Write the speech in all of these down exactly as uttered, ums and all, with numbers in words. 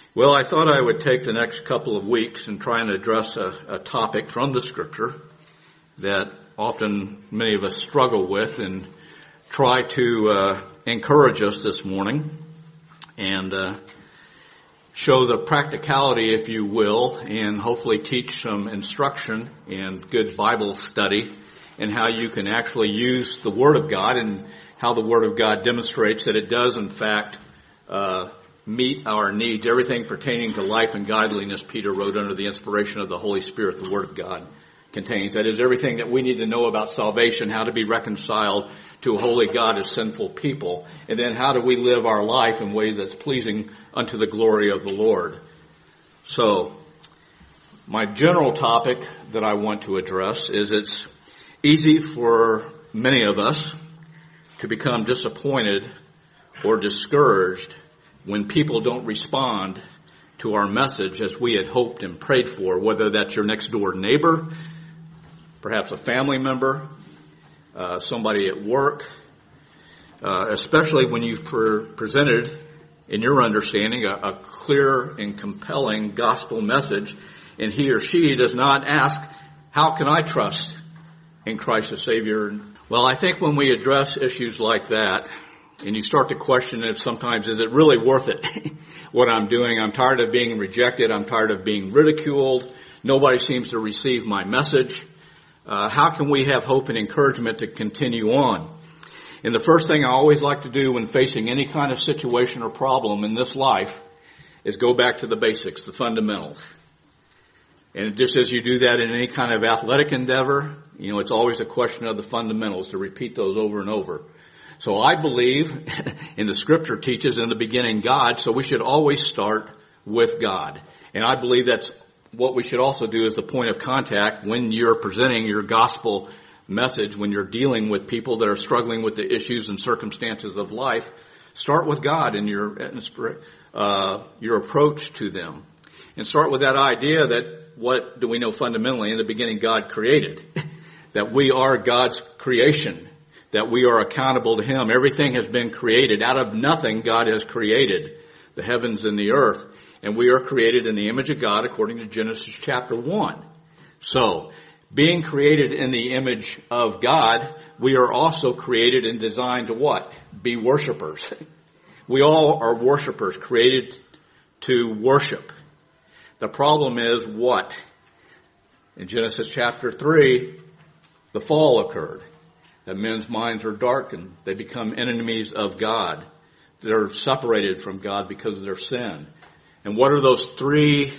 Well, I thought I would take the next couple of weeks and try and address a, a topic from the Scripture that often many of us struggle with and try to uh, encourage us this morning and uh, show the practicality, if you will, and hopefully teach some instruction and good Bible study in how you can actually use the Word of God and how the Word of God demonstrates that it does, in fact, uh meet our needs, everything pertaining to life and godliness, Peter wrote under the inspiration of the Holy Spirit, the Word of God contains. That is everything that we need to know about salvation, how to be reconciled to a holy God as sinful people, and then how do we live our life in ways that's pleasing unto the glory of the Lord. So, my general topic that I want to address is it's easy for many of us to become disappointed or discouraged when people don't respond to our message as we had hoped and prayed for, whether that's your next door neighbor, perhaps a family member, uh, somebody at work, uh, especially when you've pre- presented, in your understanding, a, a clear and compelling gospel message, and he or she does not ask, how can I trust in Christ as Savior? Well, I think when we address issues like that, and you start to question if sometimes, is it really worth it, what I'm doing? I'm tired of being rejected. I'm tired of being ridiculed. Nobody seems to receive my message. Uh, how can we have hope and encouragement to continue on? And the first thing I always like to do when facing any kind of situation or problem in this life is go back to the basics, the fundamentals. And just as you do that in any kind of athletic endeavor, you know, it's always a question of the fundamentals, to repeat those over and over. So I believe, and the Scripture teaches in the beginning God, so we should always start with God. And I believe that's what we should also do as the point of contact when you're presenting your gospel message, when you're dealing with people that are struggling with the issues and circumstances of life. Start with God in your, uh, your approach to them. And start with that idea that what do we know fundamentally? In the beginning God created. That we are God's creation. That we are accountable to Him. Everything has been created. Out of nothing, God has created the heavens and the earth. And we are created in the image of God according to Genesis chapter one. So, being created in the image of God, we are also created and designed to what? Be worshipers. We all are worshipers, created to worship. The problem is what? In Genesis chapter three, the fall occurred. That men's minds are darkened. They become enemies of God. They're separated from God because of their sin. And what are those three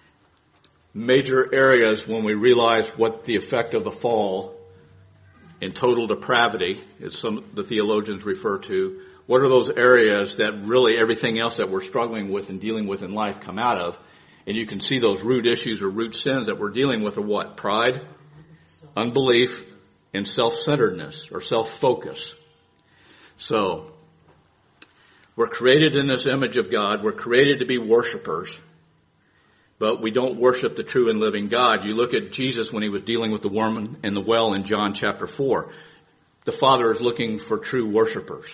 major areas when we realize what the effect of the fall in total depravity, as some of the theologians refer to, what are those areas that really everything else that we're struggling with and dealing with in life come out of? And you can see those root issues or root sins that we're dealing with are what? Pride, unbelief, and self-centeredness or self-focus. So, we're created in this image of God. We're created to be worshipers. But we don't worship the true and living God. You look at Jesus when He was dealing with the woman in the well in John chapter four. The Father is looking for true worshipers.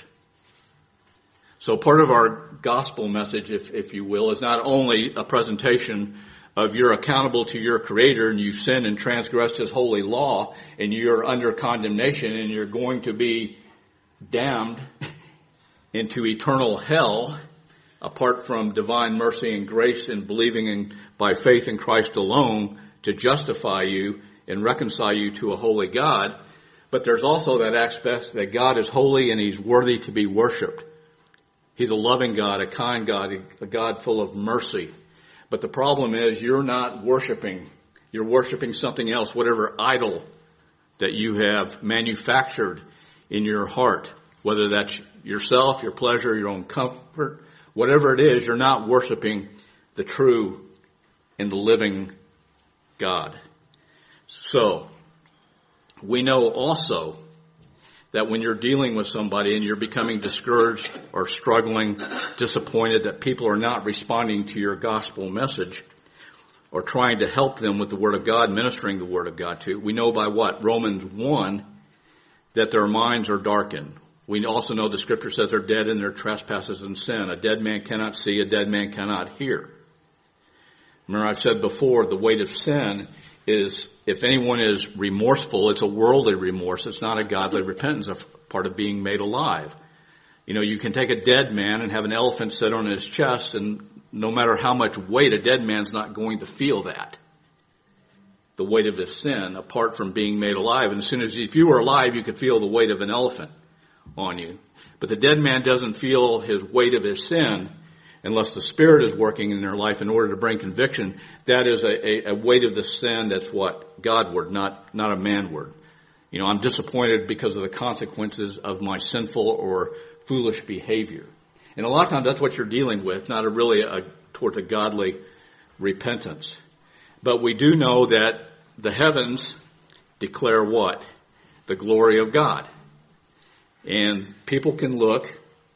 So part of our gospel message, if, if you will, is not only a presentation of you're accountable to your Creator and you've sinned and transgressed His holy law and you're under condemnation and you're going to be damned into eternal hell apart from divine mercy and grace and believing in by faith in Christ alone to justify you and reconcile you to a holy God. But there's also that aspect that God is holy and He's worthy to be worshiped. He's a loving God, a kind God, a God full of mercy. But the problem is you're not worshiping. You're worshiping something else, whatever idol that you have manufactured in your heart. Whether that's yourself, your pleasure, your own comfort, whatever it is, you're not worshiping the true and the living God. So, we know also that when you're dealing with somebody and you're becoming discouraged or struggling, disappointed that people are not responding to your gospel message or trying to help them with the Word of God, ministering the Word of God to, we know by what? Romans one, that their minds are darkened. We also know the Scripture says they're dead in their trespasses and sin. A dead man cannot see, a dead man cannot hear. Remember, I've said before, the weight of sin is, if anyone is remorseful, it's a worldly remorse. It's not a godly repentance, a part of being made alive. You know, you can take a dead man and have an elephant sit on his chest, and no matter how much weight, a dead man's not going to feel that. The weight of his sin, apart from being made alive. And as soon as, if you were alive, you could feel the weight of an elephant on you. But the dead man doesn't feel his weight of his sin unless the Spirit is working in their life in order to bring conviction. That is a, a, a weight of the sin that's what? Godward, not, not a manward. You know, I'm disappointed because of the consequences of my sinful or foolish behavior. And a lot of times that's what you're dealing with, not a really a, towards a godly repentance. But we do know that the heavens declare what? The glory of God. And people can look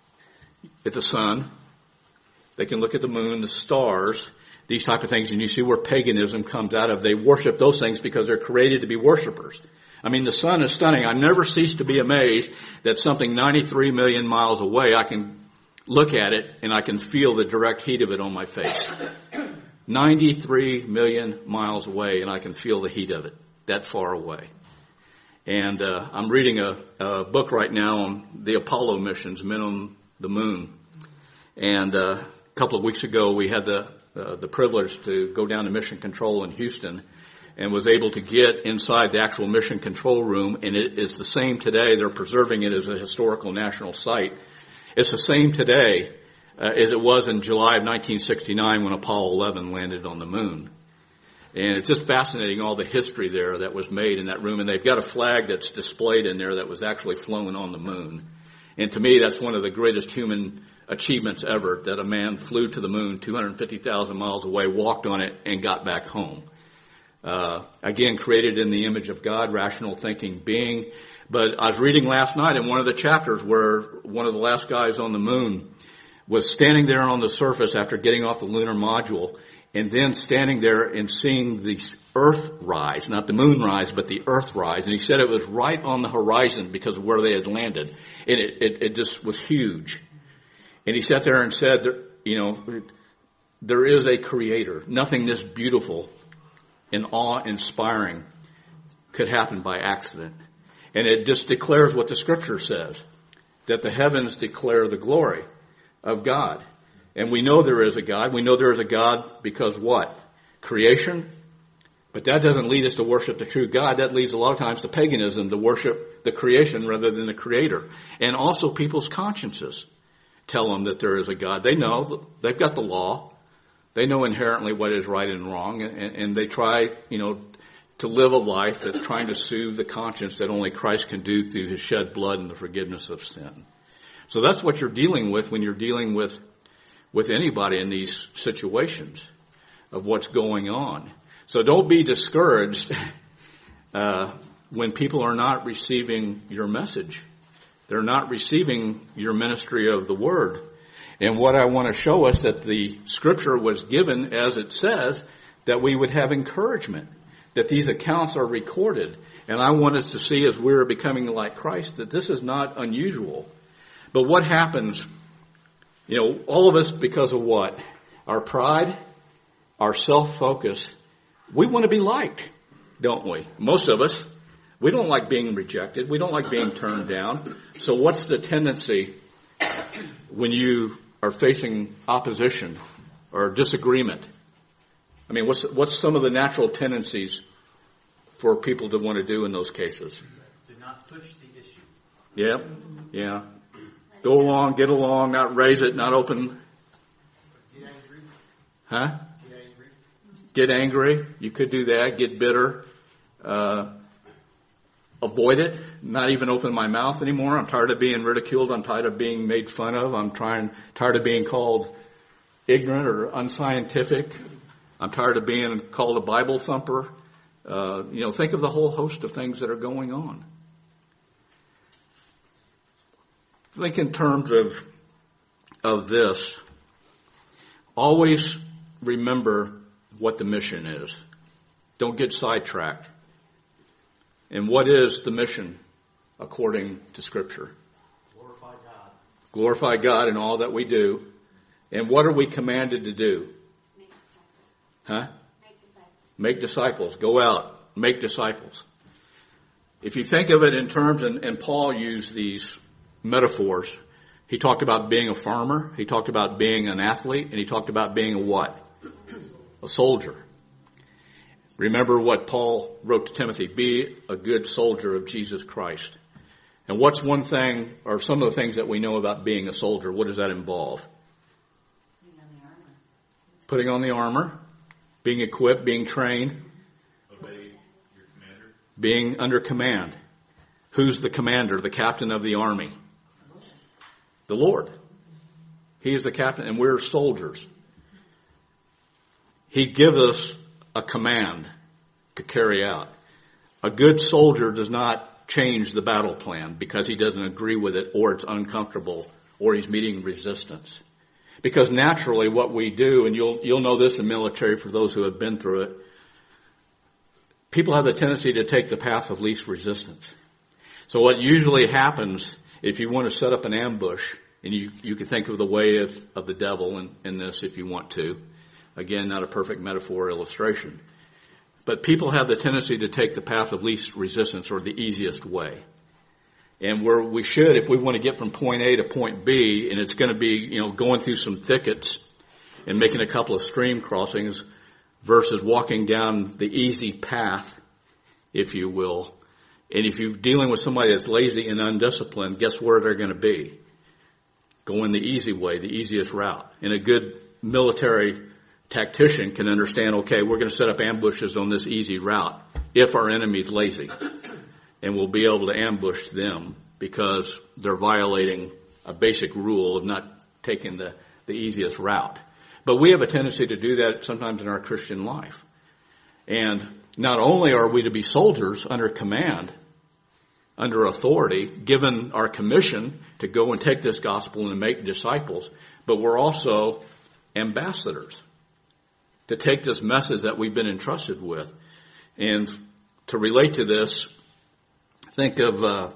at the sun. They can look at the moon, the stars, these type of things, and you see where paganism comes out of. They worship those things because they're created to be worshipers. I mean, the sun is stunning. I never cease to be amazed that something ninety-three million miles away, I can look at it and I can feel the direct heat of it on my face. ninety-three million miles away, and I can feel the heat of it that far away. And uh, I'm reading a, a book right now on the Apollo missions, men on the moon. And uh, a couple of weeks ago, we had the uh, the privilege to go down to Mission Control in Houston, and was able to get inside the actual mission control room. And it is the same today. They're preserving it as a historical national site. It's the same today uh, as it was in July of nineteen sixty-nine when Apollo eleven landed on the moon. And it's just fascinating, all the history there that was made in that room. And they've got a flag that's displayed in there that was actually flown on the moon. And to me, that's one of the greatest human achievements ever, that a man flew to the moon two hundred fifty thousand miles away, walked on it, and got back home. Uh, again, created in the image of God, rational thinking being. But I was reading last night in one of the chapters where one of the last guys on the moon was standing there on the surface after getting off the lunar module, and then standing there and seeing the earth rise, not the moon rise, but the earth rise. And he said it was right on the horizon because of where they had landed. And it, it, it just was huge. And he sat there and said, you know, there is a creator. Nothing this beautiful and awe-inspiring could happen by accident. And it just declares what the Scripture says, that the heavens declare the glory of God. And we know there is a God. We know there is a God because what? Creation. But that doesn't lead us to worship the true God. That leads a lot of times to paganism, to worship the creation rather than the Creator. And also people's consciences tell them that there is a God. They know. They've got the law. They know inherently what is right and wrong. And, and they try, you know, to live a life that's trying to soothe the conscience that only Christ can do through his shed blood and the forgiveness of sin. So that's what you're dealing with when you're dealing with with anybody in these situations of what's going on. So don't be discouraged uh, when people are not receiving your message. They're not receiving your ministry of the Word. And what I want to show us, that the Scripture was given, as it says, that we would have encouragement, that these accounts are recorded. And I want us to see, as we're becoming like Christ, that this is not unusual. But what happens, you know, all of us, because of what? Our pride, our self-focus. We want to be liked, don't we? Most of us. We don't like being rejected. We don't like being turned down. So what's the tendency when you are facing opposition or disagreement? I mean, what's what's some of the natural tendencies for people to want to do in those cases? To not push the issue. Yeah, yeah. Go along, get along, not raise it, not open. Get angry. Huh? Get angry. Get angry. You could do that. Get bitter. Uh, avoid it. Not even open my mouth anymore. I'm tired of being ridiculed. I'm tired of being made fun of. I'm trying, tired of being called ignorant or unscientific. I'm tired of being called a Bible thumper. Uh, you know, think of the whole host of things that are going on. Think in terms of of this. Always remember what the mission is. Don't get sidetracked. And what is the mission according to Scripture? Glorify God. Glorify God in all that we do. And what are we commanded to do? Huh? Make disciples. Make disciples. Go out. Make disciples. If you think of it in terms, and, and Paul used these metaphors, he talked about being a farmer, he talked about being an athlete, and he talked about being a what? A soldier. Remember what Paul wrote to Timothy, be a good soldier of Jesus Christ. And what's one thing, or some of the things that we know about being a soldier, what does that involve? Putting on the armor. Putting on the armor, being equipped, being trained. Obey your commander. Being under command. Who's the commander, the captain of the army? The Lord. He is the captain, and we're soldiers. He gives us a command to carry out. A good soldier does not change the battle plan because he doesn't agree with it, or it's uncomfortable, or he's meeting resistance. Because naturally what we do, and you'll you'll know this in military for those who have been through it, people have the tendency to take the path of least resistance. So what usually happens, if you want to set up an ambush, and you, you can think of the way of, of the devil in, in this if you want to. Again, not a perfect metaphor or illustration. But people have the tendency to take the path of least resistance, or the easiest way. And where we should, if we want to get from point A to point B, and it's going to be, you know, going through some thickets and making a couple of stream crossings versus walking down the easy path, if you will. And if you're dealing with somebody that's lazy and undisciplined, guess where they're going to be? Going the easy way, the easiest route. And a good military tactician can understand, okay, we're going to set up ambushes on this easy route if our enemy's lazy. And we'll be able to ambush them because they're violating a basic rule of not taking the, the easiest route. But we have a tendency to do that sometimes in our Christian life. And not only are we to be soldiers under command, under authority, given our commission to go and take this gospel and make disciples, but we're also ambassadors to take this message that we've been entrusted with. And to relate to this, think of uh,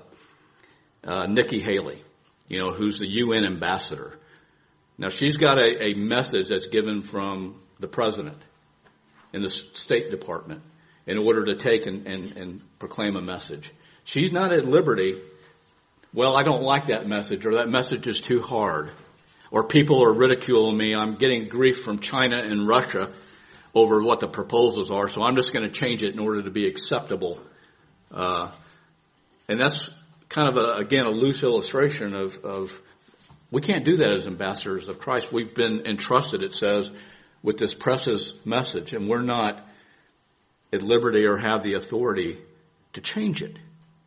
uh, Nikki Haley, you know, who's the U N ambassador. Now, she's got a, a message that's given from the president in the State Department in order to take and, and, and proclaim a message. She's not at liberty, well, I don't like that message, or that message is too hard, or people are ridiculing me, I'm getting grief from China and Russia over what the proposals are, so I'm just going to change it in order to be acceptable. Uh, and that's kind of, a, again, a loose illustration of, of we can't do that as ambassadors of Christ. We've been entrusted, it says, with this precious message, and we're not at liberty or have the authority to change it.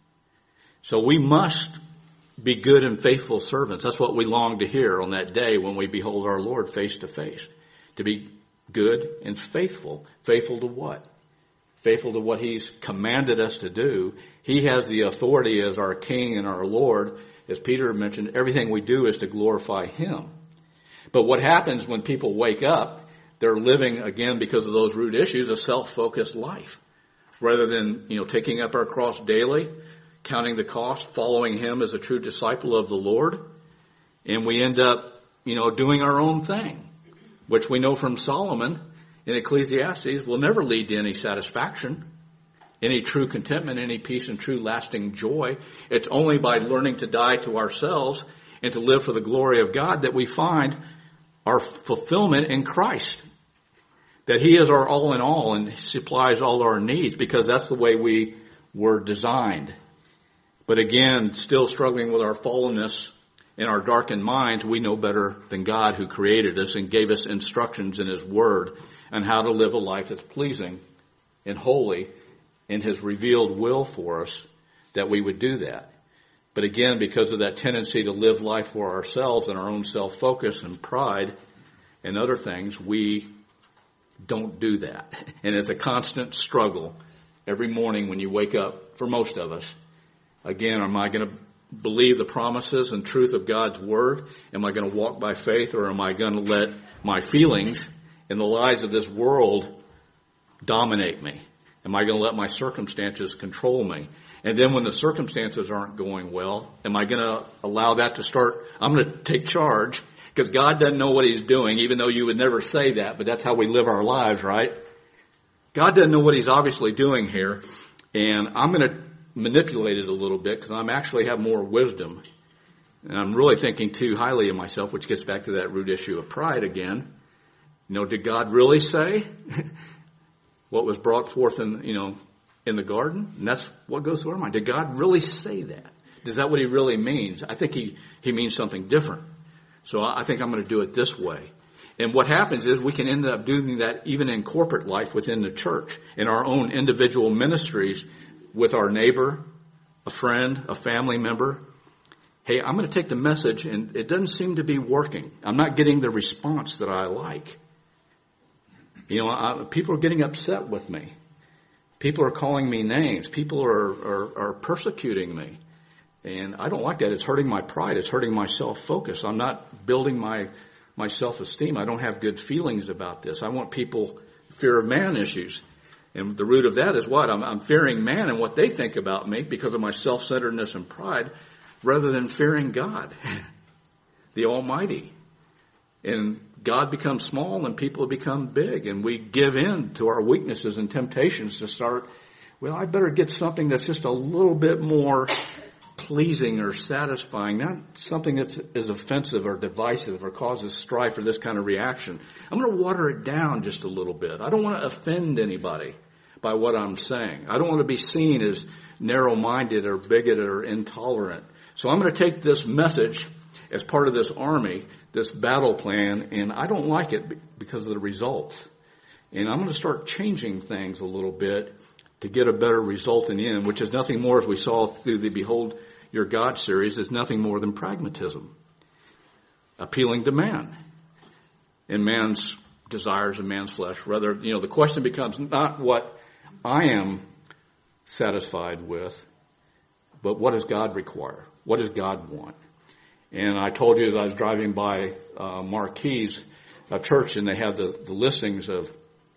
So we must be good and faithful servants. That's what we long to hear on that day when we behold our Lord face to face. To be good and faithful. Faithful to what? Faithful to what He's commanded us to do. He has the authority as our King and our Lord. As Peter mentioned, everything we do is to glorify Him. But what happens when people wake up, they're living, again, because of those root issues, a self-focused life. Rather than, you know, taking up our cross daily, counting the cost, following Him as a true disciple of the Lord. And we end up, you know, doing our own thing, which we know from Solomon in Ecclesiastes will never lead to any satisfaction, any true contentment, any peace and true lasting joy. It's only by learning to die to ourselves and to live for the glory of God that we find our fulfillment in Christ. That He is our all in all and supplies all our needs, because that's the way we were designed. But again, still struggling with our fallenness and our darkened minds, we know better than God, who created us and gave us instructions in His Word on how to live a life that's pleasing and holy, in His revealed will for us, that we would do that. But again, because of that tendency to live life for ourselves and our own self-focus and pride and other things, we don't do that. And it's a constant struggle every morning when you wake up, for most of us. Again, am I going to believe the promises and truth of God's Word? Am I going to walk by faith, or am I going to let my feelings and the lies of this world dominate me? Am I going to let my circumstances control me? And then when the circumstances aren't going well, am I going to allow that to start? I'm going to take charge, Because God doesn't know what he's doing, even though you would never say that, but that's how we live our lives, right? God doesn't know what he's obviously doing here, and I'm going to manipulate it a little bit because I'm actually have more wisdom. And I'm really thinking too highly of myself, which gets back to that root issue of pride again. You know, did God really say what was brought forth in, you know, in the garden? And that's what goes through our mind. Did God really say that? Is that what he really means? I think he, he means something different. So I think I'm going to do it this way. And what happens is we can end up doing that even in corporate life within the church, in our own individual ministries with our neighbor, a friend, a family member. Hey, I'm going to take the message and it doesn't seem to be working. I'm not getting the response that I like. You know, I, people are getting upset with me. People are calling me names. People are, are, are persecuting me. And I don't like that. It's hurting my pride. It's hurting my self-focus. I'm not building my, my self-esteem. I don't have good feelings about this. I want people, fear of man issues. And the root of that is what? I'm, I'm fearing man and what they think about me because of my self-centeredness and pride rather than fearing God, the Almighty. And God becomes small and people become big. And we give in to our weaknesses and temptations to start, well, I better get something that's just a little bit more pleasing or satisfying, not something that's is offensive or divisive or causes strife or this kind of reaction. I'm going to water it down just a little bit. I don't want to offend anybody by what I'm saying. I don't want to be seen as narrow-minded or bigoted or intolerant. So I'm going to take this message as part of this army, this battle plan, and I don't like it because of the results. And I'm going to start changing things a little bit to get a better result in the end, which is nothing more, as we saw through the Behold Your God series, is nothing more than pragmatism, appealing to man and man's desires and man's flesh. Rather, you know, the question becomes not what I am satisfied with, but what does God require? What does God want? And I told you as I was driving by uh, Marquise, a church, and they have the, the listings of,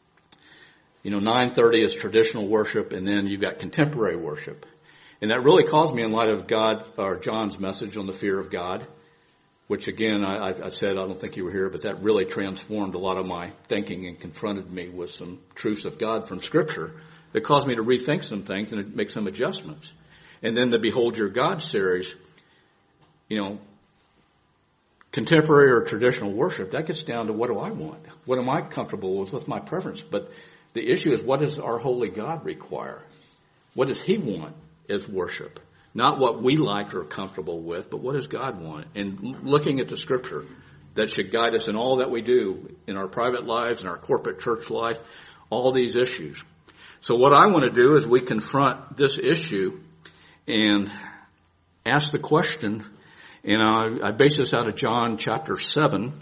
you know, nine thirty is traditional worship, and then you've got contemporary worship. And that really caused me in light of God, or John's message on the fear of God, which again, I, I said, I don't think you were here, but that really transformed a lot of my thinking and confronted me with some truths of God from Scripture that caused me to rethink some things and make some adjustments. And then the Behold Your God series, you know, contemporary or traditional worship, that gets down to what do I want? What am I comfortable with? What's my preference? But the issue is, what does our holy God require? What does he want as worship? Not what we like or are comfortable with, but what does God want? And looking at the Scripture, that should guide us in all that we do in our private lives, in our corporate church life, all these issues. So what I want to do is we confront this issue and ask the question, and I, I base this out of John chapter seven.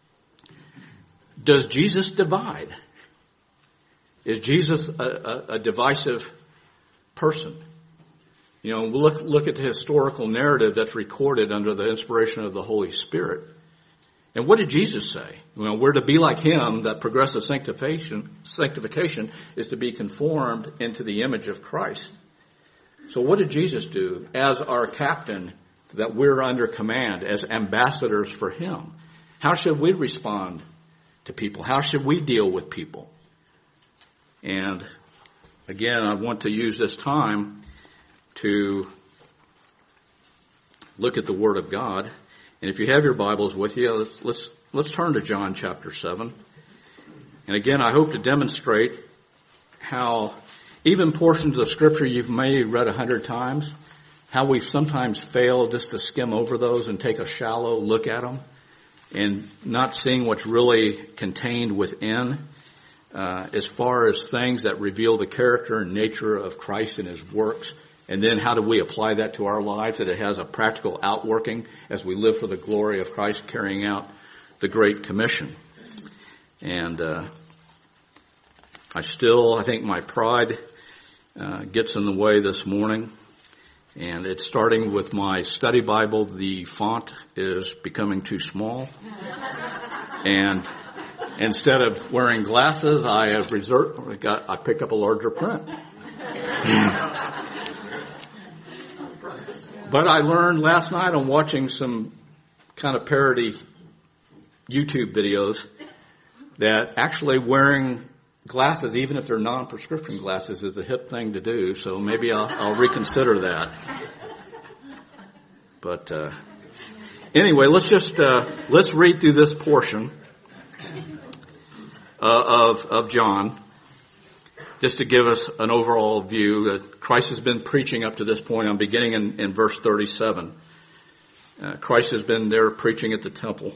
Does Jesus divide? Is Jesus a, a, a divisive person? You know, look look at the historical narrative that's recorded under the inspiration of the Holy Spirit. And what did Jesus say? Well, we're to be like him. That progressive sanctification, sanctification is to be conformed into the image of Christ. So what did Jesus do as our captain that we're under command, as ambassadors for him? How should we respond to people? How should we deal with people? And again, I want to use this time to look at the Word of God. And if you have your Bibles with you, let's let's, let's turn to John chapter seven. And again, I hope to demonstrate how even portions of Scripture you've maybe read a hundred times, how we sometimes fail just to skim over those and take a shallow look at them and not seeing what's really contained within uh, as far as things that reveal the character and nature of Christ and his works. And then how do we apply that to our lives, that it has a practical outworking as we live for the glory of Christ, carrying out the Great Commission. And uh, I still, I think my pride uh, gets in the way this morning. And it's starting with my study Bible. The font is becoming too small. And instead of wearing glasses, I have reserved, I got, I picked up a larger print. But I learned last night on watching some kind of parody YouTube videos that actually wearing glasses, even if they're non-prescription glasses, is a hip thing to do. So maybe I'll, I'll reconsider that. But uh, anyway, let's just uh, let's read through this portion uh, of of John, just to give us an overall view that Christ has been preaching up to this point. I'm beginning in, in verse thirty-seven. Uh, Christ has been there preaching at the temple.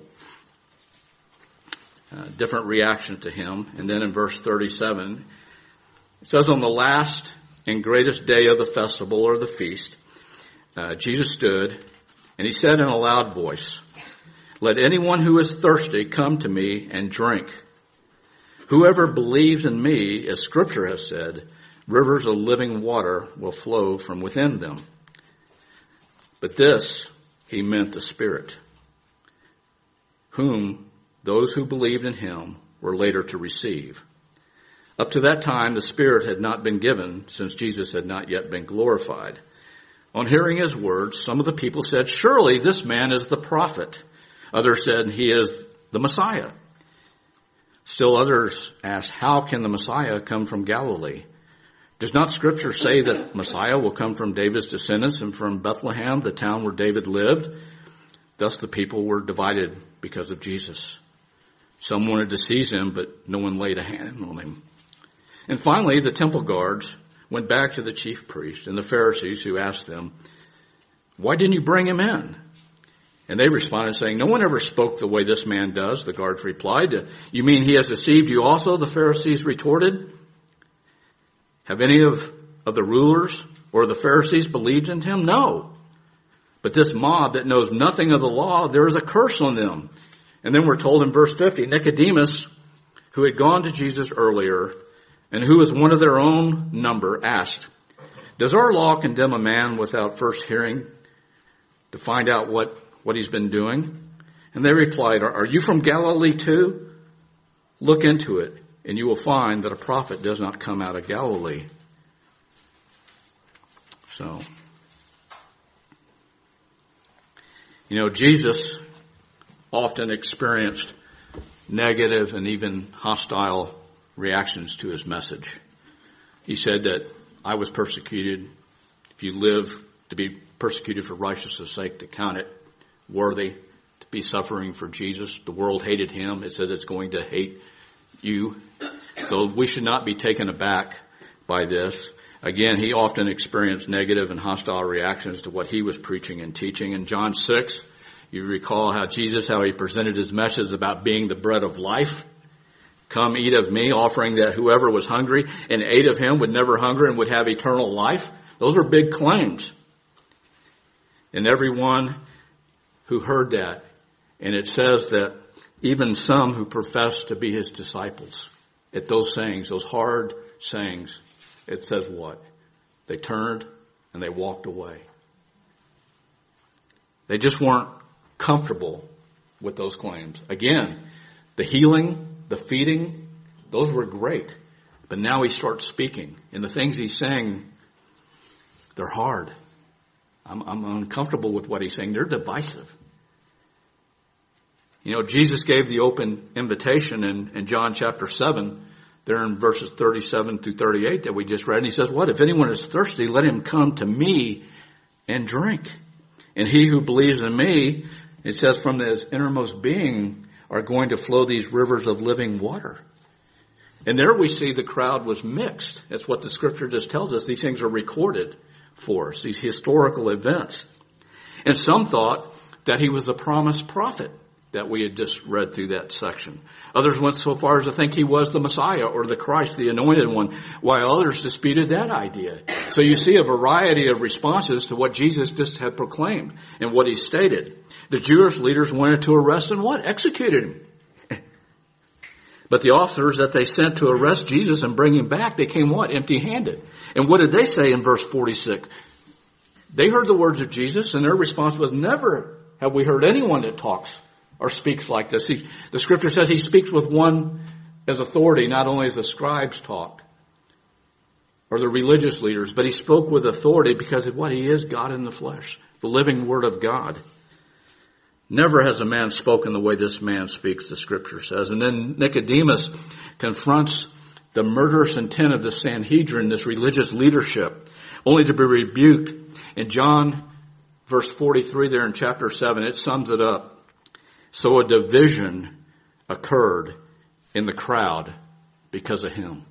Uh, different reaction to him. And then in verse thirty-seven, it says, on the last and greatest day of the festival or the feast, uh, Jesus stood and he said in a loud voice, let anyone who is thirsty come to me and drink. Whoever believes in me, as Scripture has said, rivers of living water will flow from within them. But this he meant the Spirit, whom those who believed in him were later to receive. Up to that time, the Spirit had not been given, since Jesus had not yet been glorified. On hearing his words, some of the people said, surely this man is the prophet. Others said, he is the Messiah. Still others asked, how can the Messiah come from Galilee? Does not Scripture say that Messiah will come from David's descendants and from Bethlehem, the town where David lived? Thus the people were divided because of Jesus. Some wanted to seize him, but no one laid a hand on him. And finally, the temple guards went back to the chief priests and the Pharisees, who asked them, why didn't you bring him in? And they responded saying, no one ever spoke the way this man does. The guards replied, you mean he has deceived you also? The Pharisees retorted. Have any of, of the rulers or the Pharisees believed in him? No. But this mob that knows nothing of the law, there is a curse on them. And then we're told in verse fifty, Nicodemus, who had gone to Jesus earlier and who was one of their own number, asked, does our law condemn a man without first hearing to find out what, what he's been doing? And they replied, are, are you from Galilee too? Look into it, and you will find that a prophet does not come out of Galilee. So, you know, Jesus often experienced negative and even hostile reactions to his message. He said that I was persecuted. If you live to be persecuted for righteousness' sake, to count it worthy to be suffering for Jesus. The world hated him. It says it's going to hate you. So we should not be taken aback by this. Again, he often experienced negative and hostile reactions to what he was preaching and teaching. In John six, you recall how Jesus, how he presented his message about being the bread of life. Come eat of me, offering that whoever was hungry and ate of him would never hunger and would have eternal life. Those are big claims. And everyone who heard that, and it says that even some who professed to be his disciples, at those sayings, those hard sayings, it says what? They turned and they walked away. They just weren't comfortable with those claims. Again, the healing, the feeding, those were great. But now he starts speaking, and the things he's saying, they're hard. I'm, I'm uncomfortable with what he's saying. They're divisive. You know, Jesus gave the open invitation in, in John chapter seven, there in verses thirty-seven through thirty-eight that we just read. And he says, what? If anyone is thirsty, let him come to me and drink. And he who believes in me, it says, from his innermost being are going to flow these rivers of living water. And there we see the crowd was mixed. That's what the Scripture just tells us. These things are recorded for us, these historical events. And some thought that he was the promised prophet that we had just read through that section. Others went so far as to think he was the Messiah or the Christ, the anointed one, while others disputed that idea. So you see a variety of responses to what Jesus just had proclaimed and what he stated. The Jewish leaders wanted to arrest and what? Executed him. But the officers that they sent to arrest Jesus and bring him back, they came what? Empty-handed. And what did they say in verse forty-six? They heard the words of Jesus, and their response was, never have we heard anyone that talks or speaks like this. He, the Scripture says he speaks with one as authority, not only as the scribes talked or the religious leaders, but he spoke with authority because of what he is, God in the flesh, the living Word of God. Never has a man spoken the way this man speaks, the scripture says. And then Nicodemus confronts the murderous intent of the Sanhedrin, this religious leadership, only to be rebuked. In John, verse forty-three there in chapter seven, it sums it up. So a division occurred in the crowd because of him.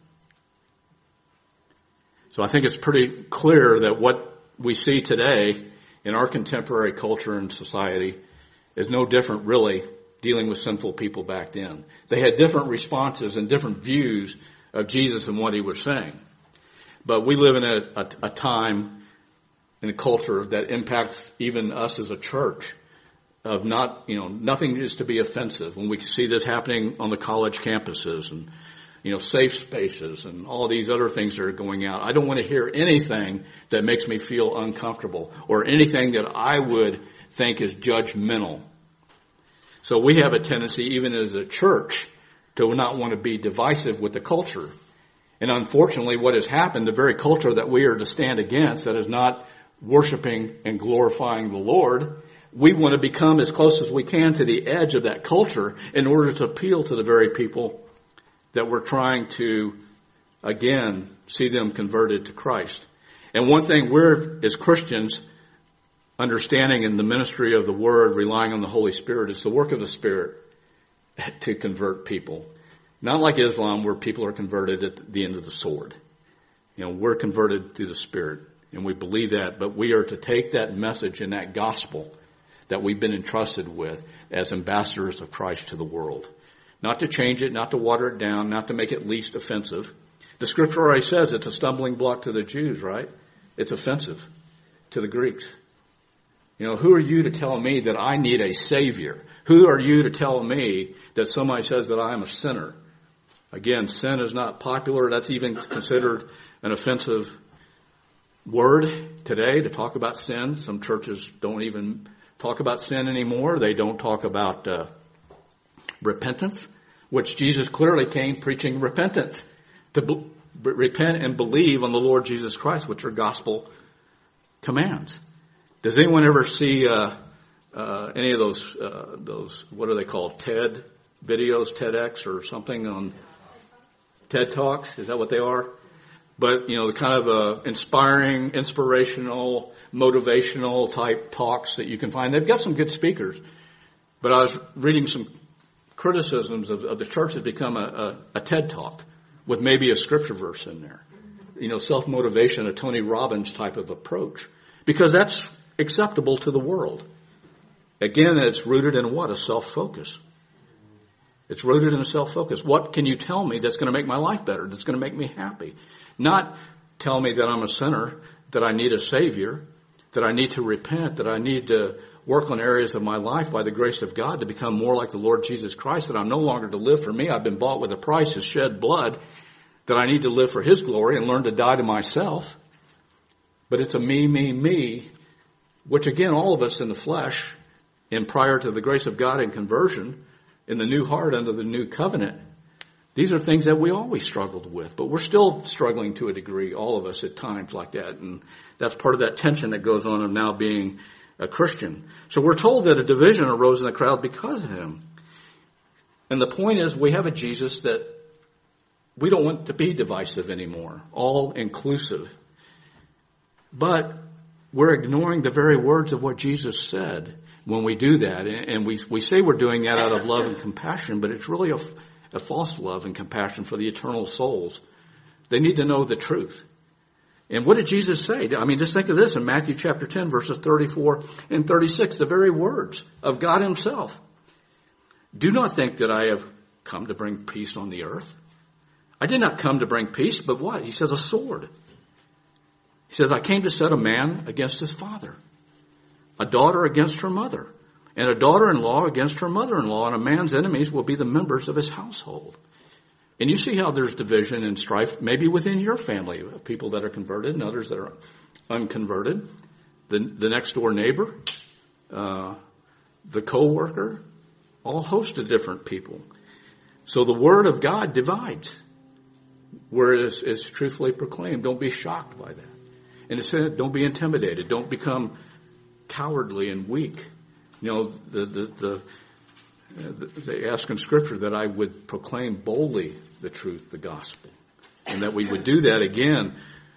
So I think it's pretty clear that what we see today in our contemporary culture and society is no different really dealing with sinful people back then. They had different responses and different views of Jesus and what he was saying. But we live in a, a, a time in a culture that impacts even us as a church of not, you know, nothing is to be offensive. When we see this happening on the college campuses and, you know, safe spaces and all these other things that are going out. I don't want to hear anything that makes me feel uncomfortable or anything that I would think is judgmental. So we have a tendency, even as a church, to not want to be divisive with the culture. And unfortunately, what has happened, the very culture that we are to stand against, that is not worshiping and glorifying the Lord, we want to become as close as we can to the edge of that culture in order to appeal to the very people that we're trying to, again, see them converted to Christ. And one thing we're, as Christians, understanding in the ministry of the Word, relying on the Holy Spirit, is the work of the Spirit to convert people. Not like Islam, where people are converted at the end of the sword. You know, we're converted through the Spirit, and we believe that, but we are to take that message and that gospel that we've been entrusted with as ambassadors of Christ to the world. Not to change it, not to water it down, not to make it least offensive. The scripture already says it's a stumbling block to the Jews, right? It's offensive to the Greeks. You know, who are you to tell me that I need a Savior? Who are you to tell me that somebody says that I am a sinner? Again, sin is not popular. That's even considered an offensive word today to talk about sin. Some churches don't even talk about sin anymore. They don't talk about uh, repentance, which Jesus clearly came preaching repentance, to be- repent and believe on the Lord Jesus Christ, which are gospel commands. Does anyone ever see uh, uh, any of those, uh, those, what are they called, TED videos, TEDx or something on TED Talks? Is that what they are? But, you know, the kind of uh, inspiring, inspirational, motivational type talks that you can find. They've got some good speakers. But I was reading some criticisms of, of the church has become a, a, a TED Talk with maybe a scripture verse in there. You know, self-motivation, a Tony Robbins type of approach. Because that's acceptable to the world. Again, it's rooted in what? A self-focus. It's rooted in a self-focus. What can you tell me that's going to make my life better, that's going to make me happy? Not tell me that I'm a sinner, that I need a Savior, that I need to repent, that I need to work on areas of my life by the grace of God to become more like the Lord Jesus Christ, that I'm no longer to live for me. I've been bought with a price, His shed blood, that I need to live for His glory and learn to die to myself. But it's a me, me, me, which again, all of us in the flesh, and prior to the grace of God and conversion, in the new heart under the new covenant, these are things that we always struggled with, but we're still struggling to a degree, all of us at times like that. And that's part of that tension that goes on of now being a Christian. So we're told that a division arose in the crowd because of him. And the point is, we have a Jesus that we don't want to be divisive anymore, all inclusive. But we're ignoring the very words of what Jesus said when we do that. And we, we say we're doing that out of love and compassion, but it's really a, a false love and compassion for the eternal souls. They need to know the truth. And what did Jesus say? I mean, just think of this in Matthew chapter ten, verses thirty-four and thirty-six, the very words of God Himself. Do not think that I have come to bring peace on the earth. I did not come to bring peace, but what? He says a sword. He says, I came to set a man against his father, a daughter against her mother, and a daughter-in-law against her mother-in-law, and a man's enemies will be the members of his household. And you see how there's division and strife, maybe within your family, of people that are converted and others that are unconverted, the, the next door neighbor, uh, the co-worker, all host of different people. So the word of God divides where it is, is truthfully proclaimed. Don't be shocked by that. And it said, don't be intimidated. Don't become cowardly and weak. You know, the, the, the, they ask in Scripture that I would proclaim boldly the truth, the gospel. And that we would do that again,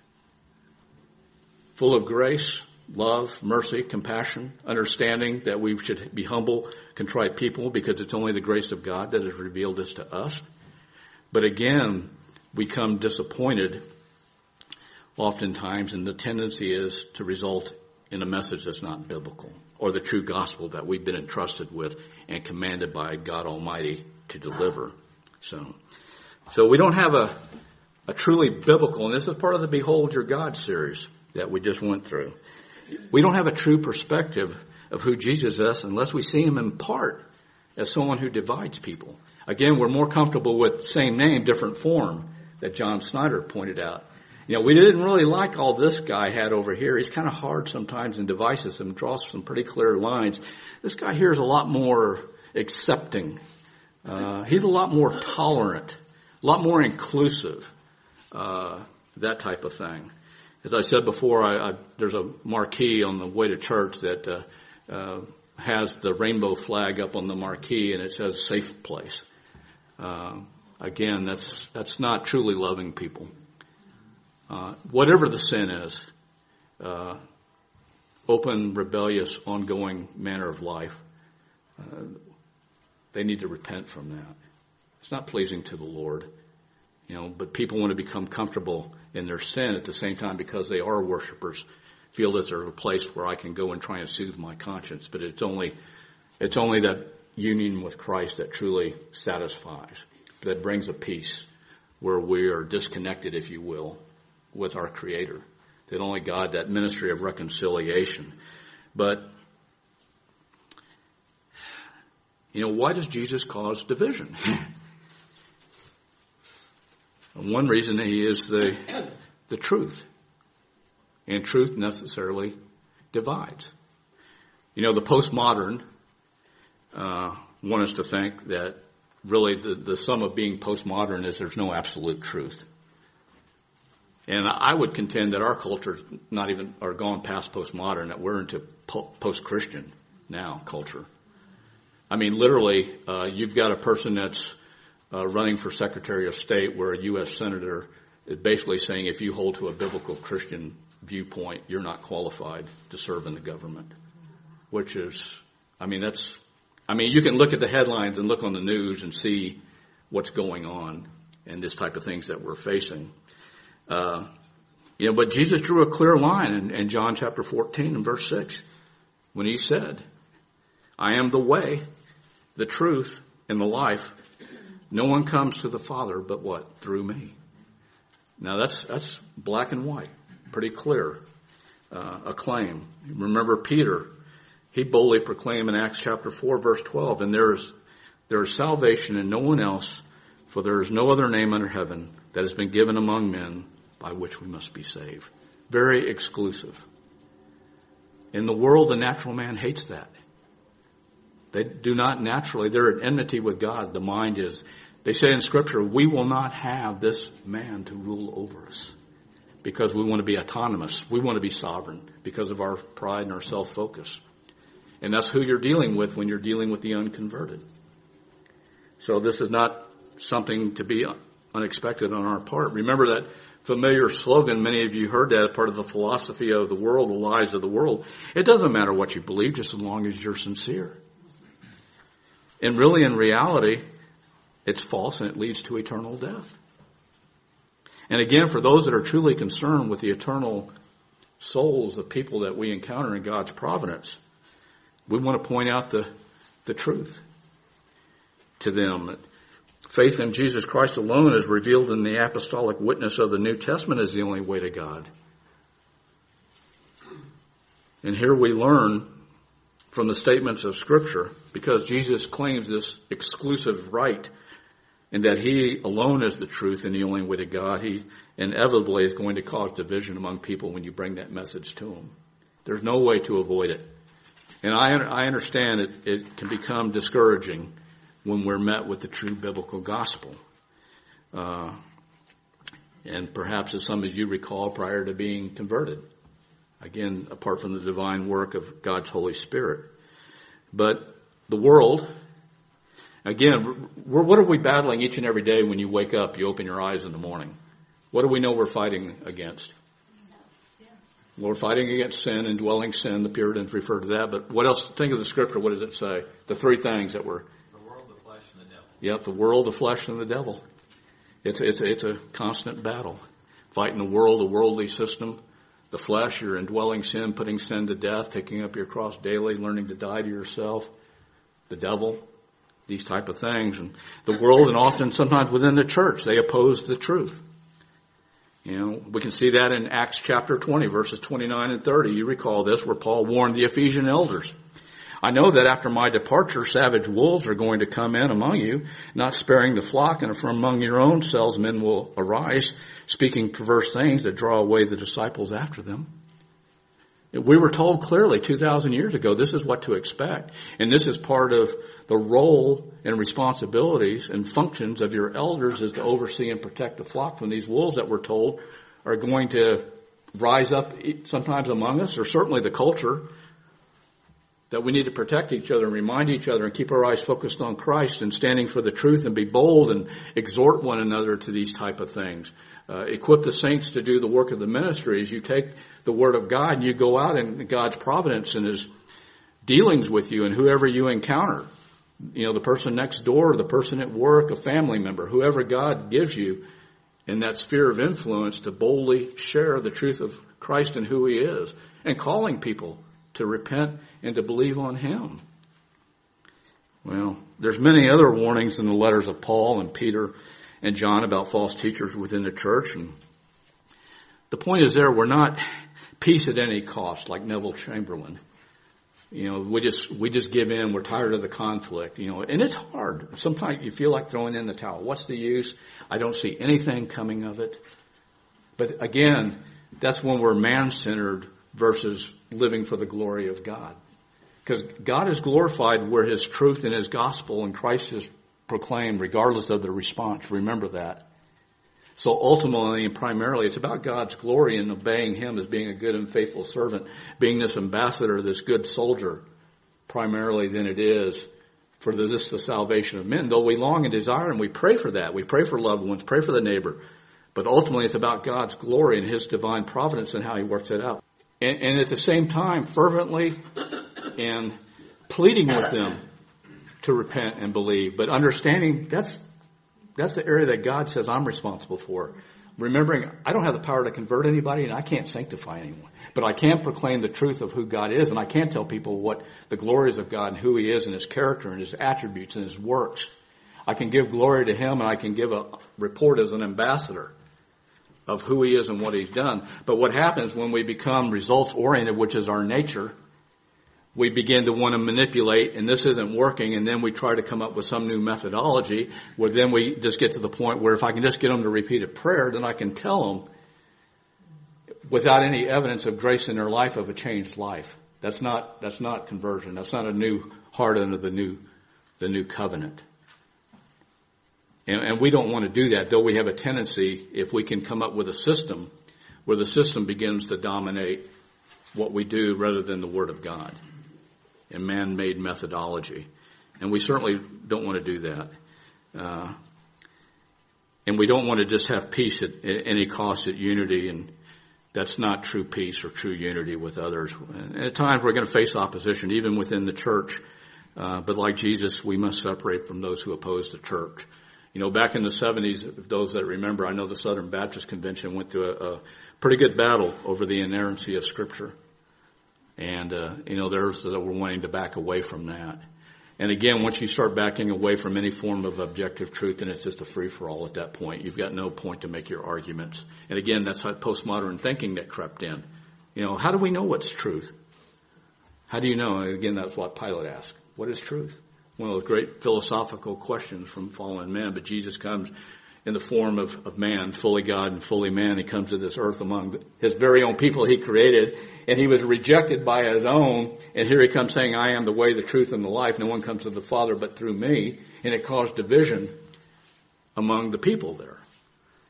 full of grace, love, mercy, compassion, understanding that we should be humble, contrite people because it's only the grace of God that has revealed this to us. But again, we come disappointed oftentimes, and the tendency is to result in a message that's not biblical or the true gospel that we've been entrusted with and commanded by God Almighty to deliver. So, so we don't have a, a truly biblical, and this is part of the Behold Your God series that we just went through. We don't have a true perspective of who Jesus is unless we see him in part as someone who divides people. Again, we're more comfortable with same name, different form that John Snyder pointed out. You know, we didn't really like all this guy had over here. He's kind of hard sometimes and divisive and draws some pretty clear lines. This guy here is a lot more accepting. Uh, he's a lot more tolerant, a lot more inclusive, uh, that type of thing. As I said before, I, I, there's a marquee on the way to church that uh, uh, has the rainbow flag up on the marquee, and it says "safe place." Uh, again, that's that's not truly loving people. Uh, whatever the sin is, uh, open, rebellious, ongoing manner of life, uh, they need to repent from that. It's not pleasing to the Lord. You know, but people want to become comfortable in their sin at the same time because they are worshipers, feel that they're a place where I can go and try and soothe my conscience. But it's only, it's only that union with Christ that truly satisfies, that brings a peace where we are disconnected, if you will, with our Creator. That only God, that ministry of reconciliation. But, you know, why does Jesus cause division? One reason he is the the truth. And truth necessarily divides. You know, the postmodern uh, want us to think that really the, the sum of being postmodern is there's no absolute truth. And I would contend that our culture not even are gone past postmodern, that we're into po- post-Christian now culture. I mean, literally, uh, you've got a person that's Uh, running for Secretary of State where a U S Senator is basically saying if you hold to a biblical Christian viewpoint, you're not qualified to serve in the government. Which is, I mean, that's, I mean, you can look at the headlines and look on the news and see what's going on and this type of things that we're facing. Uh, you know, but Jesus drew a clear line in, in John chapter fourteen and verse six when he said, I am the way, the truth, and the life. No one comes to the Father but what? Through me. Now that's that's black and white, pretty clear, uh, a claim. Remember Peter, he boldly proclaimed in Acts chapter four verse twelve, and there is there is salvation in no one else, for there is no other name under heaven that has been given among men by which we must be saved. Very exclusive. In the world, the natural man hates that. They do not naturally, they're at enmity with God. The mind is, they say in Scripture, we will not have this man to rule over us because we want to be autonomous. We want to be sovereign because of our pride and our self-focus. And that's who you're dealing with when you're dealing with the unconverted. So this is not something to be unexpected on our part. Remember that familiar slogan, many of you heard that, part of the philosophy of the world, the lies of the world. It doesn't matter what you believe, just as long as you're sincere. And really, in reality, it's false and it leads to eternal death. And again, for those that are truly concerned with the eternal souls of people that we encounter in God's providence, we want to point out the, the truth to them. That faith in Jesus Christ alone is revealed in the apostolic witness of the New Testament is the only way to God. And here we learn from the statements of Scripture, because Jesus claims this exclusive right and that he alone is the truth and the only way to God, he inevitably is going to cause division among people when you bring that message to them. There's no way to avoid it. And I, I understand it, it can become discouraging when we're met with the true biblical gospel. Uh, and perhaps as some of you recall prior to being converted. Again, apart from the divine work of God's Holy Spirit. But the world, again, we're, what are we battling each and every day when you wake up, you open your eyes in the morning? What do we know we're fighting against? We're fighting against sin, indwelling sin. The Puritans refer to that. But what else? Think of the scripture. What does it say? The three things that were. The world, the flesh, and the devil. Yep, the world, the flesh, and the devil. It's it's it's a constant battle. Fighting the world, the worldly system, the flesh, your indwelling sin, putting sin to death, taking up your cross daily, learning to die to yourself. The devil, these type of things. And the world, and often sometimes within the church, they oppose the truth. You know, we can see that in Acts chapter twenty, verses twenty-nine and thirty. You recall this, where Paul warned the Ephesian elders. I know that after my departure, savage wolves are going to come in among you, not sparing the flock, and from among your own selves men will arise, speaking perverse things that draw away the disciples after them. We were told clearly two thousand years ago, this is what to expect. And this is part of the role and responsibilities and functions of your elders, is to oversee and protect the flock from these wolves that we're told are going to rise up sometimes among us, or certainly the culture, that we need to protect each other and remind each other and keep our eyes focused on Christ and standing for the truth, and be bold and exhort one another to these type of things. Uh, equip the saints to do the work of the ministry. As you take the Word of God and you go out in God's providence and His dealings with you and whoever you encounter, you know, the person next door, the person at work, a family member, whoever God gives you in that sphere of influence, to boldly share the truth of Christ and who He is, and calling people to repent and to believe on Him. Well, there's many other warnings in the letters of Paul and Peter and John about false teachers within the church. And the point is there, we're not peace at any cost, like Neville Chamberlain. You know, we just, we just give in. We're tired of the conflict, you know, and it's hard. Sometimes you feel like throwing in the towel. What's the use? I don't see anything coming of it. But again, that's when we're man-centered versus living for the glory of God. Because God is glorified where His truth and His gospel and Christ is proclaimed, regardless of the response. Remember that. So ultimately and primarily, it's about God's glory and obeying Him as being a good and faithful servant, being this ambassador, this good soldier, primarily than it is for the, this the salvation of men. Though we long and desire, and we pray for that. We pray for loved ones, pray for the neighbor. But ultimately, it's about God's glory and His divine providence and how He works it out. And, and at the same time, fervently and pleading with them to repent and believe, but understanding that's that's the area that God says I'm responsible for. Remembering, I don't have the power to convert anybody, and I can't sanctify anyone, but I can proclaim the truth of who God is, and I can tell people what the glories of God and who He is and His character and His attributes and His works. I can give glory to Him, and I can give a report as an ambassador of who He is and what He's done. But what happens when we become results-oriented, which is our nature, we begin to want to manipulate, and this isn't working, and then we try to come up with some new methodology, where then we just get to the point where if I can just get them to repeat a prayer, then I can tell them without any evidence of grace in their life of a changed life. That's not, that's not conversion. That's not a new heart under the new, the new covenant. And, and we don't want to do that, though we have a tendency, if we can come up with a system where the system begins to dominate what we do rather than the Word of God and man-made methodology. And we certainly don't want to do that. Uh, and we don't want to just have peace at, at any cost, at unity, and that's not true peace or true unity with others. And at times we're going to face opposition, even within the church. Uh, but like Jesus, we must separate from those who oppose the church. You know, back in the seventies, those that remember, I know the Southern Baptist Convention went through a, a pretty good battle over the inerrancy of Scripture. And, uh, you know, there's that were wanting to back away from that. And again, once you start backing away from any form of objective truth, then it's just a free-for-all at that point. You've got no point to make your arguments. And again, that's how postmodern thinking that crept in. You know, how do we know what's truth? How do you know? And again, that's what Pilate asked. What is truth? One of those great philosophical questions from fallen men. But Jesus comes in the form of, of man, fully God and fully man. He comes to this earth among His very own people He created, and He was rejected by His own. And here He comes saying, I am the way, the truth, and the life. No one comes to the Father but through me. And it caused division among the people there.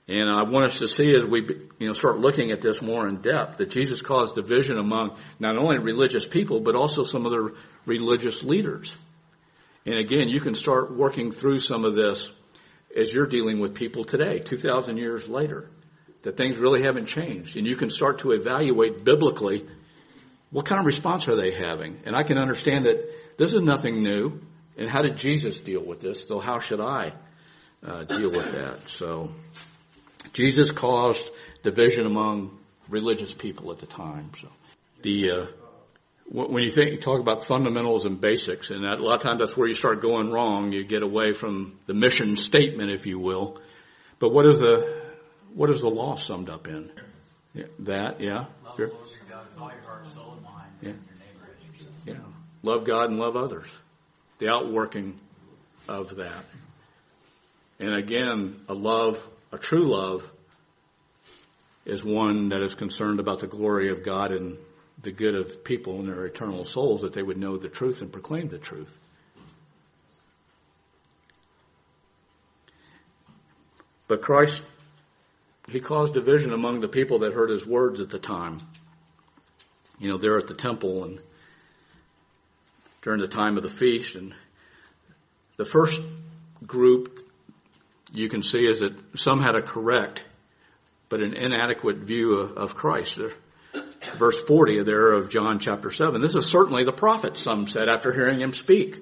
And I want us to see as we, you know, start looking at this more in depth that Jesus caused division among not only religious people, but also some of the religious leaders. And again, you can start working through some of this as you're dealing with people today, two thousand years later, that things really haven't changed. And you can start to evaluate biblically what kind of response are they having. And I can understand that this is nothing new. And how did Jesus deal with this? So how should I uh, deal with that? So Jesus caused division among religious people at the time. So the uh, when you think you talk about fundamentals and basics, and that, a lot of times that's where you start going wrong. You get away from the mission statement, if you will. But what is the what is the law summed up in? Yeah, that, yeah. Love Sure. the Lord your God with all your heart, soul, and mind, Yeah. and your neighbor as yourself. Yeah. Love God and love others. The outworking of that. And again, a love, a true love, is one that is concerned about the glory of God and the good of people and their eternal souls, that they would know the truth and proclaim the truth. But Christ, he caused division among the people that heard his words at the time. You know, they're at the temple and during the time of the feast. And the first group you can see is that some had a correct but an inadequate view of, of Christ. Verse forty there of John chapter seven. This is certainly the prophet, some said, after hearing him speak.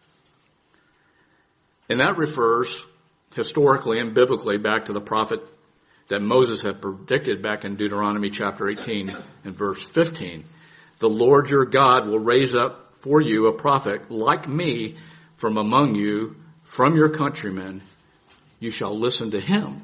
And that refers historically and biblically back to the prophet that Moses had predicted back in Deuteronomy chapter eighteen and verse fifteen. The Lord your God will raise up for you a prophet like me from among you, from your countrymen. You shall listen to him.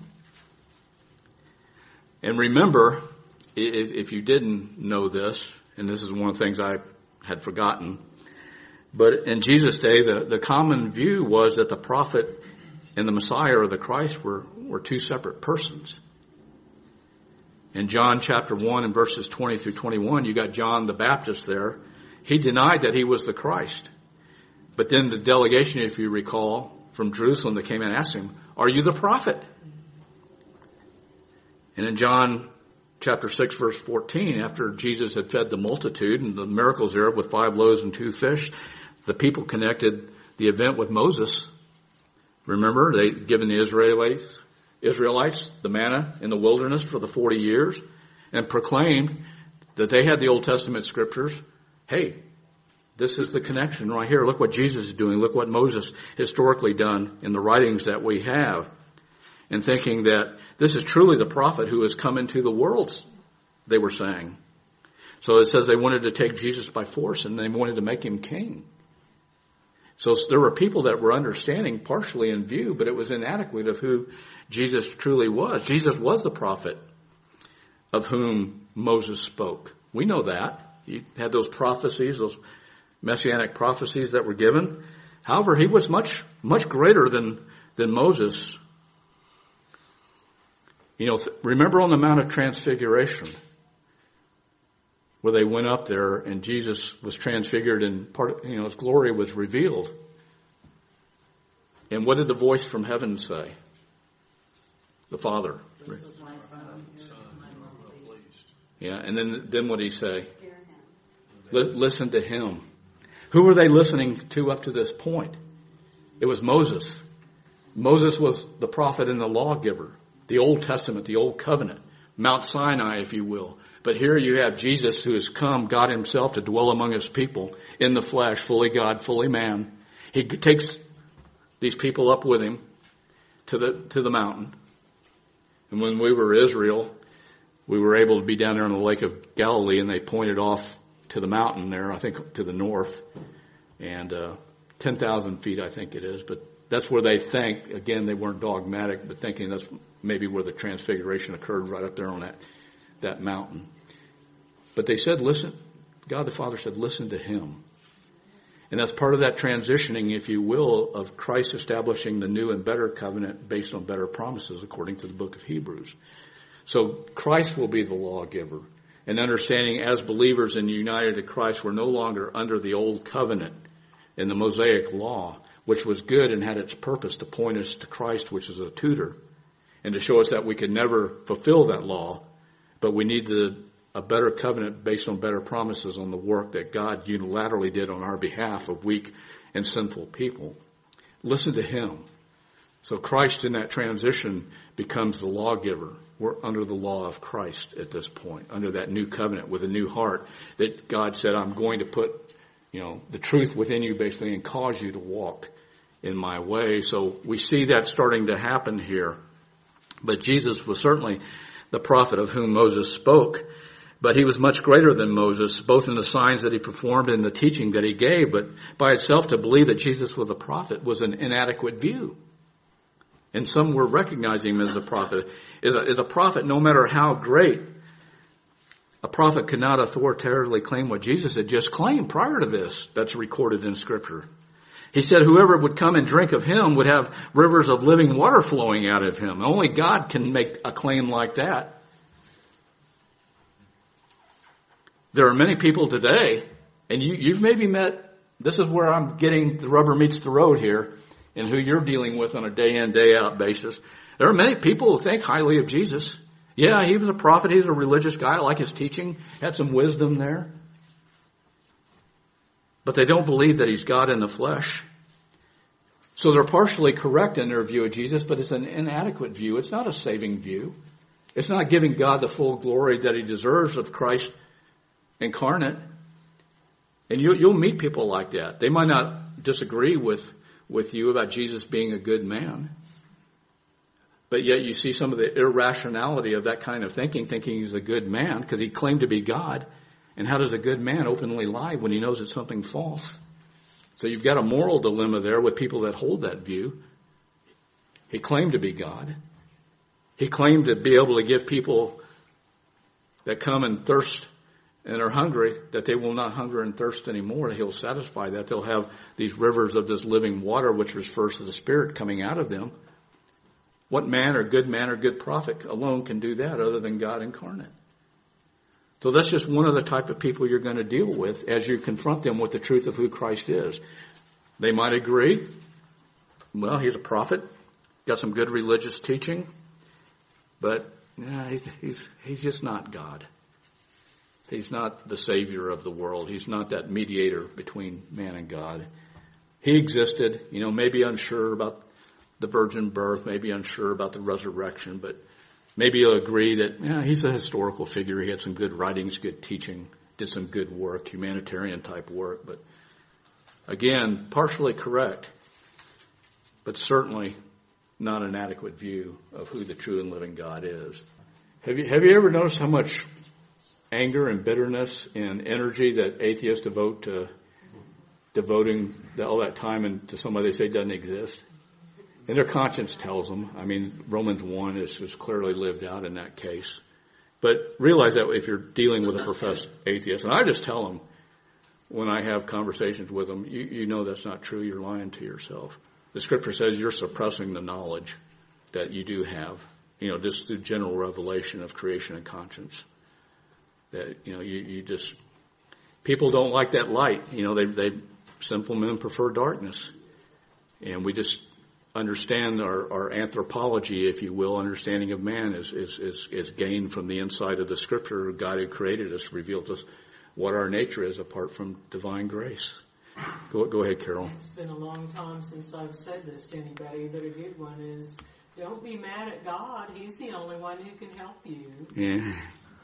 And remember, if, if you didn't know this, and this is one of the things I had forgotten, but in Jesus' day, the, the common view was that the prophet and the Messiah or the Christ were, were two separate persons. In John chapter one and verses twenty through twenty-one, you got John the Baptist there. He denied that he was the Christ. But then the delegation, if you recall, from Jerusalem that came and asked him, are you the prophet? And in John chapter six, verse fourteen, after Jesus had fed the multitude and the miracles there with five loaves and two fish, the people connected the event with Moses. Remember, they'd given the Israelites, Israelites the manna in the wilderness for the forty years and proclaimed that they had the Old Testament scriptures. Hey, this is the connection right here. Look what Jesus is doing. Look what Moses historically done in the writings that we have. And thinking that this is truly the prophet who has come into the world, they were saying. So it says they wanted to take Jesus by force and they wanted to make him king. So there were people that were understanding partially in view, but it was inadequate of who Jesus truly was. Jesus was the prophet of whom Moses spoke. We know that. He had those prophecies, those messianic prophecies that were given. However, he was much, much greater than, than Moses. You know, remember on the Mount of Transfiguration, where they went up there and Jesus was transfigured and part of, you know, his glory was revealed. And what did the voice from heaven say? The Father. This is my son. My well pleased. Yeah, and then, then what did he say? L- listen to him. Who were they listening to up to this point? It was Moses. Moses was the prophet and the lawgiver. The Old Testament, the Old Covenant, Mount Sinai, if you will. But here you have Jesus who has come, God himself, to dwell among his people in the flesh, fully God, fully man. He takes these people up with him to the, to the mountain. And when we were Israel, we were able to be down there on the Lake of Galilee and they pointed off to the mountain there, I think to the north. And, uh, ten thousand feet, I think it is, but that's where they think, again, they weren't dogmatic, but thinking that's maybe where the transfiguration occurred, right up there on that, that mountain. But they said, listen, God the Father said, listen to him. And that's part of that transitioning, if you will, of Christ establishing the new and better covenant based on better promises, according to the book of Hebrews. So Christ will be the lawgiver. And understanding as believers and united to Christ, we're no longer under the old covenant in the Mosaic law, which was good and had its purpose to point us to Christ, which is a tutor. and to show us that we could never fulfill that law, but we need the, a better covenant based on better promises on the work that God unilaterally did on our behalf of weak and sinful people. Listen to him. So Christ in that transition becomes the lawgiver. We're under the law of Christ at this point, under that new covenant with a new heart that God said, I'm going to put, you know, the truth within you basically and cause you to walk in my way. So we see that starting to happen here. But Jesus was certainly the prophet of whom Moses spoke. But he was much greater than Moses, both in the signs that he performed and the teaching that he gave. But by itself, to believe that Jesus was a prophet was an inadequate view. And some were recognizing him as a prophet. As a, as a prophet, no matter how great, a prophet could not authoritatively claim what Jesus had just claimed prior to this. That's recorded in Scripture. He said whoever would come and drink of him would have rivers of living water flowing out of him. Only God can make a claim like that. There are many people today, and you, you've maybe met, this is where I'm getting the rubber meets the road here, and who you're dealing with on a day in, day out basis. There are many people who think highly of Jesus. Yeah, he was a prophet, he was a religious guy, I like his teaching, had some wisdom there. But they don't believe that he's God in the flesh. So they're partially correct in their view of Jesus, but it's an inadequate view. It's not a saving view. It's not giving God the full glory that he deserves of Christ incarnate. And you, you'll meet people like that. They might not disagree with, with you about Jesus being a good man. But yet you see some of the irrationality of that kind of thinking, thinking he's a good man because he claimed to be God. And how does a good man openly lie when he knows it's something false? So you've got a moral dilemma there with people that hold that view. He claimed to be God. He claimed to be able to give people that come and thirst and are hungry, that they will not hunger and thirst anymore. He'll satisfy that. They'll have these rivers of this living water, which refers to the Spirit coming out of them. What man or good man or good prophet alone can do that other than God incarnate? So that's just one of the type of people you're going to deal with as you confront them with the truth of who Christ is. They might agree, well, he's a prophet, got some good religious teaching, but yeah, he's, he's, he's just not God. He's not the Savior of the world. He's not that mediator between man and God. He existed, you know, maybe unsure about the virgin birth, maybe unsure about the resurrection, but maybe you'll agree that yeah, he's a historical figure. He had some good writings, good teaching, did some good work, humanitarian type work. But again, partially correct, but certainly not an adequate view of who the true and living God is. Have you, have you ever noticed how much anger and bitterness and energy that atheists devote to devoting all that time into somebody they say doesn't exist? And their conscience tells them. I mean, Romans one is, is clearly lived out in that case. But realize that if you're dealing with a professed atheist, and I just tell them when I have conversations with them, you, you know that's not true. You're lying to yourself. The Scripture says you're suppressing the knowledge that you do have, you know, just through general revelation of creation and conscience. That, you know, you, you just, people don't like that light. You know, they, they, sinful men prefer darkness. And we just understand our, our anthropology, if you will, understanding of man is, is, is, is gained from the inside of the Scripture. God who created us revealed to us what our nature is apart from divine grace. Go, go ahead, Carol. It's been a long time since I've said this to anybody, but a good one is, don't be mad at God. He's the only one who can help you. Yeah.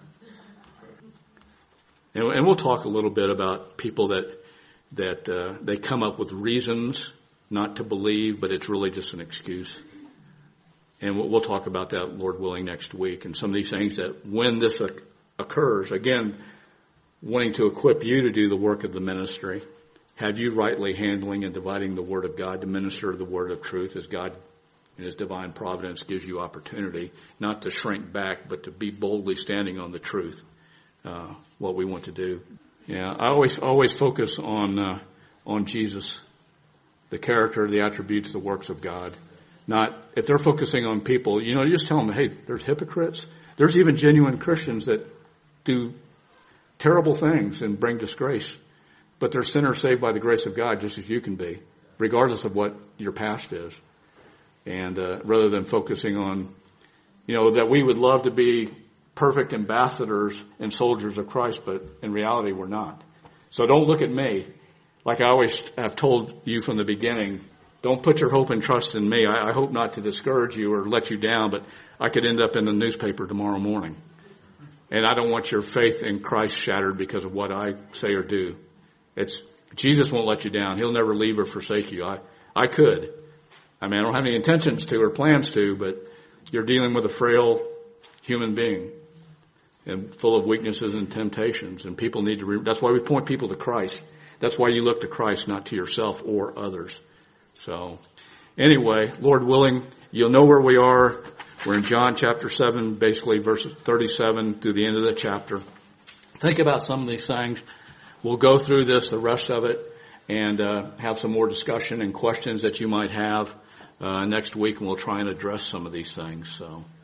And, and we'll talk a little bit about people that that uh, they come up with reasons not to believe, but it's really just an excuse. And we'll, we'll talk about that, Lord willing, next week. And some of these things that when this occurs, again, wanting to equip you to do the work of the ministry, have you rightly handling and dividing the Word of God to minister the Word of truth as God in His divine providence gives you opportunity, not to shrink back, but to be boldly standing on the truth, uh, what we want to do. Yeah, I always always focus on uh, on Jesus, the character, the attributes, the works of God. Not, if they're focusing on people, you know, you just tell them, hey, there's hypocrites. There's even genuine Christians that do terrible things and bring disgrace. But they're sinners saved by the grace of God, just as you can be, regardless of what your past is. And uh, rather than focusing on you know, that we would love to be perfect ambassadors and soldiers of Christ, but in reality we're not. So don't look at me. Like I always have told you from the beginning, don't put your hope and trust in me. I, I hope not to discourage you or let you down, but I could end up in the newspaper tomorrow morning. And I don't want your faith in Christ shattered because of what I say or do. It's, Jesus won't let you down. He'll never leave or forsake you. I, I could. I mean, I don't have any intentions to or plans to, but you're dealing with a frail human being and full of weaknesses and temptations. And people need to, re- that's why we point people to Christ. That's why you look to Christ, not to yourself or others. So anyway, Lord willing, you'll know where we are. We're in John chapter seven, basically verses thirty-seven through the end of the chapter. Think about some of these things. We'll go through this, the rest of it, and uh, have some more discussion and questions that you might have uh, next week, and we'll try and address some of these things. So.